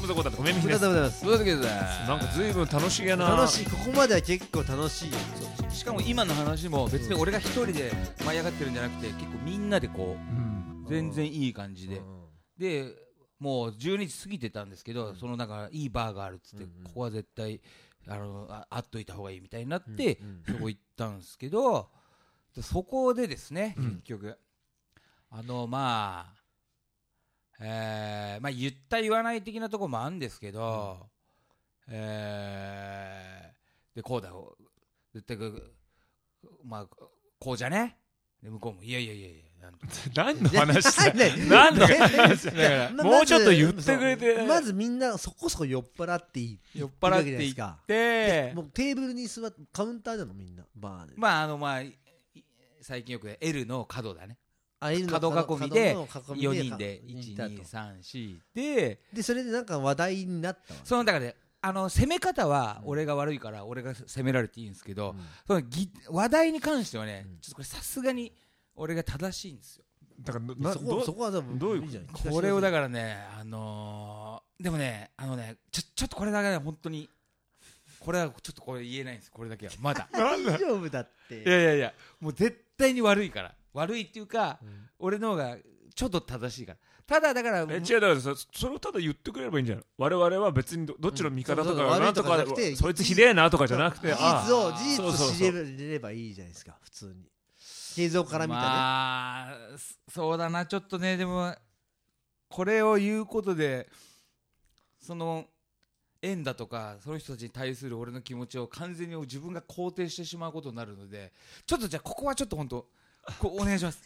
もそこだとごめんみひです。なんか随分楽しげな。 楽しい、ここまでは結構楽しいよ。 しかも今の話も別に俺が一人で舞い上がってるんじゃなくて、結構みんなでこう全然いい感じで、でもう12時過ぎてたんですけど、そのなんかいいバーがあるっつって、ここは絶対会っといた方がいいみたいになって、そこ行ったんですけど、そこでですね、結局まあ言った言わない的なところもあるんですけど、でこうだ絶対まあこうじゃね、で向こうもいや何の話だ何の話だもうちょっと言ってくれて。 まずみんなそこそこ酔っ払っていってもうテーブルに座ってカウンターなのみんなバーで。 まあ最近よく L の角だね、角囲みで4人で1,2,3,4でそれでなんか話題になったわ。 そのだから攻め方は俺が悪いから俺が攻められていいんですけど、その話題に関してはね、ちょっとこれさすがに俺が正しいんですよ。 だからそこは多分どういうじゃん。 これをだからね、でもねちょっとこれだけは本当にこれはちょっとこれ言えないんです。これだけはまだ大丈夫だって。 いやもう絶対に悪いから、悪いっていうか、俺の方がちょっと正しいから。ただだから違う、だからそれをただ言ってくれればいいんじゃない。我々は別にどっちの味方とかなんとかそいつひでえなとかじゃなくて、 事実を知ればいいじゃないですか。普通に映像から見たね。 まあそうだな、ちょっとね、でもこれを言うことでその縁だとかその人たちに対する俺の気持ちを完全に自分が肯定してしまうことになるので、ちょっとじゃあここはちょっと本当お願いします。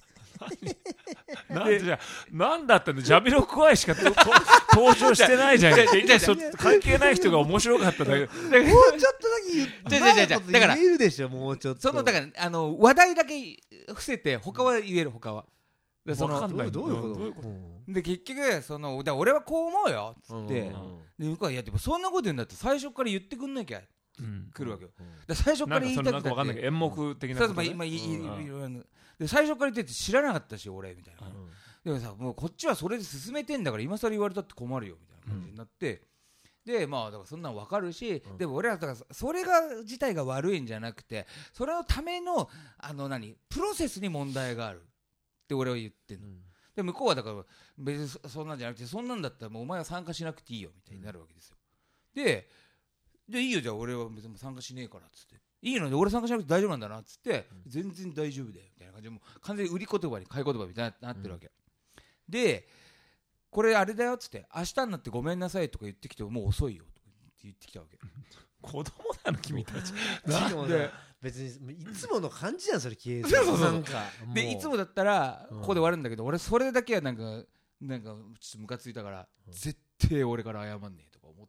なんだったの、ジャミロクワイしか登場してないじゃん。関係ない人が面白かっただけ。 もうちょっとだけ言えるでしょ。もうちょっとだから話題だけ伏せて他は言える。他は分かんない。 どういうことで結局だ俺はこう思うよっつって、で向こうは、いやでもそんなこと言うんだって最初から言ってくんなきゃ来るわけよ。最初から言いたくなんか分かんないけど演目的なことね。 で最初から言ってて知らなかったし俺みたいな、でもさもうこっちはそれで進めてんだから今更言われたって困るよみたいな感じになって、でまあだからそんなん分かるし、でも俺はだからそれが自体が悪いんじゃなくて、それのためのプロセスに問題があるって俺は言ってんの、で向こうはだから別にそんなんじゃなくて、そんなんだったらもうお前は参加しなくていいよみたいになるわけですよ。でいいよ、じゃあ俺は別に参加しねえからっつって、いいので俺参加しなくて大丈夫なんだなっつって、全然大丈夫だよみたいな感じで、もう完全に売り言葉に買い言葉みたいになってるわけ、でこれあれだよっつって、明日になってごめんなさいとか言ってきてももう遅いよとか言ってきたわけ。 子供なの君たち。 別にいつもの感じじゃんそれ。消えずなんかでいつもだったらここで終わるんだけど、俺それだけはなんかちょっとムカついたから、絶対俺から謝んねえとか思って、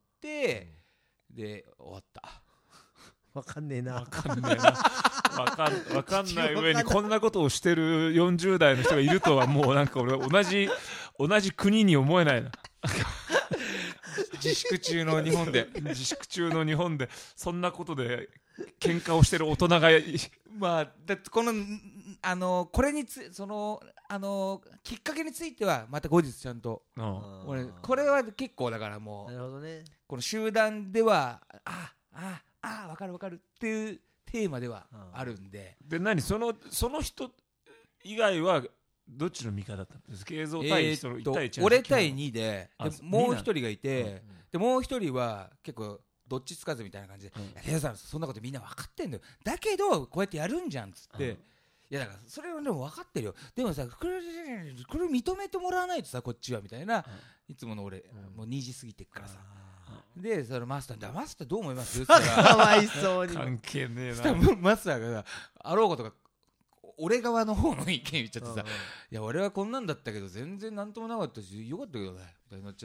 で終わった。 わかんねえな。 わかんない上にこんなことをしてる40代の人がいるとは、もうなんか俺同じ国に思えないな。 自粛中の日本でそんなことで喧嘩をしてる大人がまあだってこれにきっかけについてはまた後日ちゃんと、俺これは結構だからもう、 なるほどね、 この集団では分かるっていうテーマではあるんで、 でその人以外はどっちの味方だったんですか。映像対1対1、 俺対2でもう一人がいて、でもう一人は結構どっちつかずみたいな感じで、レイさんそんなことみんな分かってんだよ、だけどこうやってやるんじゃんっつって、いやだからそれはでも分かってるよ、でもさこれ認めてもらわないとさこっちはみたいな、いつもの俺もう2時過ぎてっからさ、でそのマスターどう思いますって言ったらかわいそうに関係ねえな。 マスターがあろうことか俺側の方の意見言っちゃってさ、いや俺はこんなんだったけど全然なんともなかったしよかったけどねみたいになっちゃって、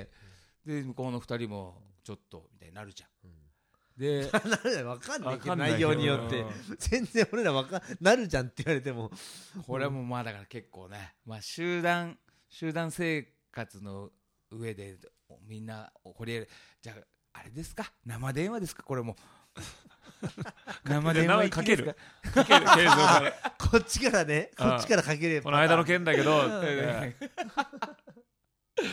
で向こうの2人もちょっとみたいになるじゃん、で分かんないけど内容によって全然俺らなるじゃんって言われても、 これはもうまあだから結構ね、まあ集団生活の上でみんなこれじゃああれですか、生電話ですか、これも生電話かけるこっちからね、こっちからかければこの間の件だけど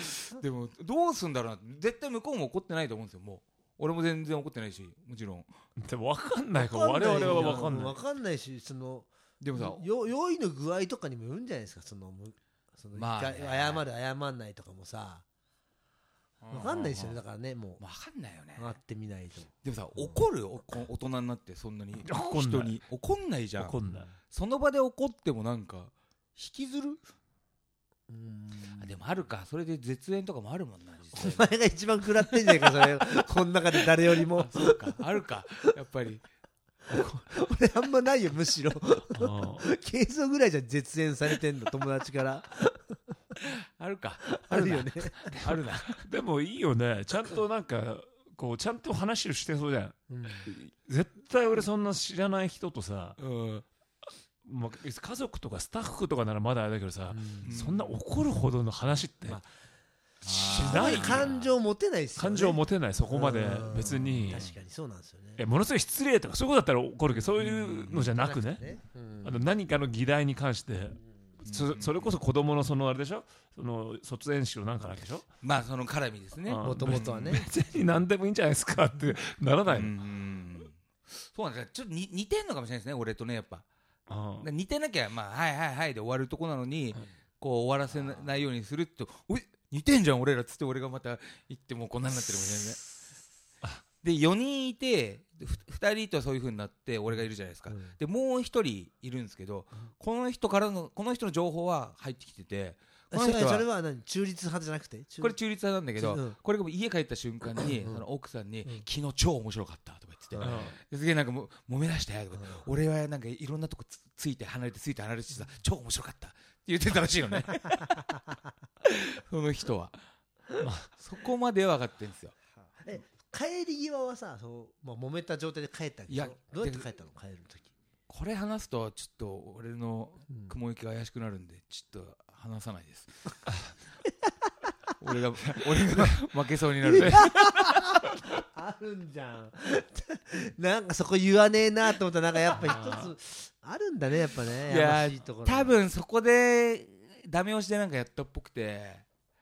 でもどうすんだろうな、絶対向こうも怒ってないと思うんですよ。もう俺も全然怒ってないし、もちろん。 でも分かんないから我々は分かんない。 分かんないし、 でもさ、 用意の具合とかにもよるんじゃないですか。まあ、謝る謝んないとかもさ、分かんないですよね。だからね、もう分かんないよね。 会ってみないと。 でもさ、怒る大人になってそんなに人に怒んないじゃん。 怒んない。 その場で怒ってもなんか引きずる。でもあるか、それで絶縁とかもあるもんな。 お前が一番食らってんじゃないか、それ。この中で誰よりも。 そうか、あるか、やっぱり。 俺あんまないよ、むしろ。ケイソぐらいじゃ絶縁されてんの、友達から。 あるか、 あるよね。 あるな。 でもいいよね、ちゃんとなんかこうちゃんと話をしてそうじゃん。絶対俺そんな知らない人とさ、まあ、家族とかスタッフとかならまだあれだけどさ、そんな怒るほどの話って、しない。 感情持てないっすよね。 感情持てない、そこまで別に。 確かにそうなんですよね。 ものすごい失礼とかそういうことだったら怒るけど、そういうのじゃなくね、何かの議題に関して、それこそ子供のあれでしょ、卒園式のなんかだけでしょ、 まあその絡みですね、 もともとはね。 別に何でもいいんじゃないですかってならないの。 そうなんですよ。ちょっと似てんのかもしれないですね、俺とね。やっぱ似てなきゃ、まあはいはいはいで終わるとこなのに、こう終わらせないようにすると、おい似てんじゃん俺らっつって、俺がまた行ってもうこんなになってるもんね。で4人いて、2人とそういう風になって俺がいるじゃないですか。でもう1人いるんですけど、この人の情報は入ってきてて、 それは何、中立派じゃなくて、 これ中立派なんだけど、これが家帰った瞬間にその奥さんに「昨日超面白かった」とか言ってて、すげえなんか揉め出したよとか、俺はなんかいろんなとこついて離れてさ、超面白かったって言ってたらしいのね。その人はそこまでは分かってるんですよ。 帰り際はさ、揉めた状態で帰ったけど、どうやって帰ったの、帰るとき。 これ話すとちょっと俺の雲行きが怪しくなるんで、ちょっと話さないです。俺が負けそうになる。 あるんじゃん。なんかそこ言わねえなと思ったら、なんかやっぱ一つあるんだね、やっぱね。 いや多分そこでダメ押しでなんかやったっぽくて。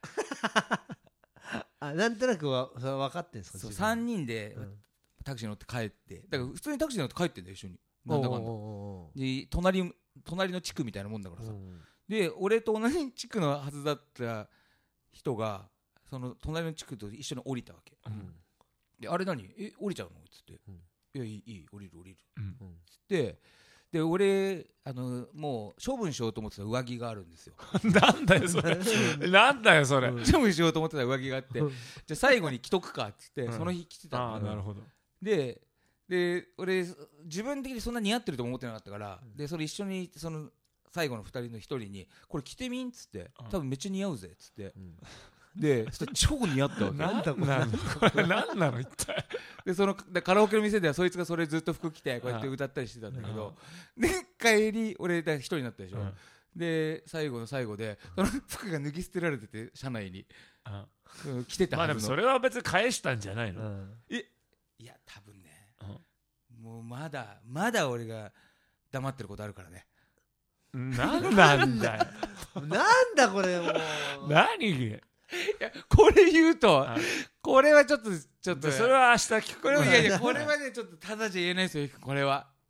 なんとなくは分かってんですか。 そう3人でタクシー乗って帰って、だから普通にタクシー乗って帰ってんだよ、一緒に。なんだかんだで隣の地区みたいなもんだからさ。で俺と同じ地区のはずだった人がその隣の地区と一緒に降りたわけ。であれ何降りちゃうのっつって、いやいい降りるつって、で俺もう処分しようと思ってた上着があるんですよ。 なんだよそれ。なんだよそれ。 処分しようと思ってた上着があって、じゃあ最後に着とくかっつって、その日着てたんだけど。 なるほど。 で俺自分的にそんな似合ってると思ってなかったから、でそれ一緒にその最後の2人の1人にこれ着てみんっつって、多分めっちゃ似合うぜっつって、でそれ超似合ったわけ。 なんだこれ何なの一体。 でそのカラオケの店ではそいつがそれずっと服着てこうやって歌ったりしてたんだけど、で帰り俺1人になったでしょ。で最後の最後でその服が脱ぎ捨てられてて、車内に着てたはずの。 まあでもそれは別に返したんじゃないの。 いや多分ね、もうまだ俺が黙ってることあるからね。 なんなんだよ。 なんだこれもう。 何。 いやこれ言うとこれはちょっとそれは明日聞く。 これはいやこれはねちょっとただじゃ言えないですよ。これは